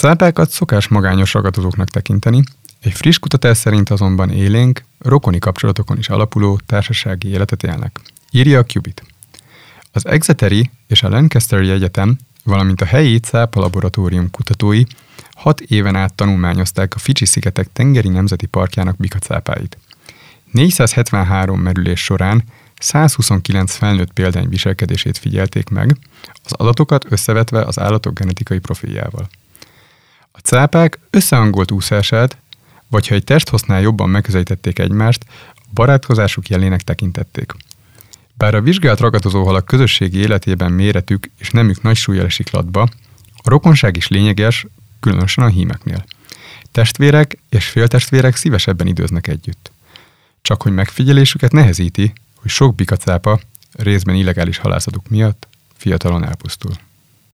cápákat szokás magányos ragadozóknak tekinteni, egy friss kutatás szerint azonban élénk, rokoni kapcsolatokon is alapuló társasági életet élnek. Írja a Qubit. Az Exeteri és a Lancasteri Egyetem, valamint a helyi cápa laboratórium kutatói 6 éven át tanulmányozták a Fidzsi-szigetek tengeri nemzeti parkjának bikacápáit. 473 merülés során 129 felnőtt példány viselkedését figyelték meg, az adatokat összevetve az állatok genetikai profiljával. A cápák összehangolt úszását, vagy ha egy testhosznál jobban megközelítették egymást, a barátkozásuk jelének tekintették. Bár a vizsgált ragadozóhalak közösségi életében méretük és nemük nagy súllyal esik latba, a rokonság is lényeges, különösen a hímeknél. Testvérek és féltestvérek szívesebben időznek együtt. Csak hogy megfigyelésüket nehezíti, hogy sok bikacápa részben illegális halászatuk miatt fiatalon elpusztul.